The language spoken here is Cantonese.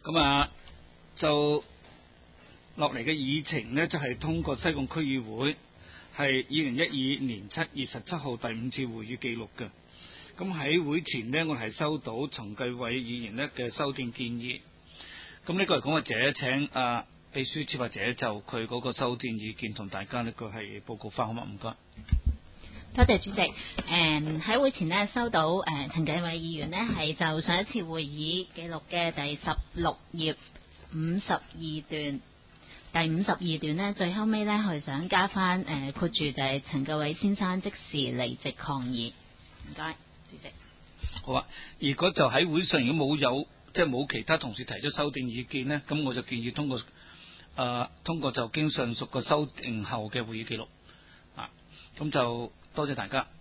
咁啊，就落嚟嘅議程呢，就係通過西貢區議會係2012年7月17號第5次會議記錄嘅。咁喺會前呢，我係收到陳繼偉議員呢嘅修訂建議。咁呢個嚟講或者請秘書設或者就佢嗰個修訂意見同大家呢個係報告翻，好嗎？唔該。 多謝主席。喺會前呢，收到陳繼偉議員呢係就上一次會議記錄嘅第16頁52段，第52段呢，最後尾呢，佢想加翻括住就係陳繼偉先生即時離席抗議。唔該，主席。 好啊，如果就喺會上如果冇其他同事提出修訂意見呢，咁我就建議通過就經上述個修訂後嘅會議記錄。咁就多謝大家。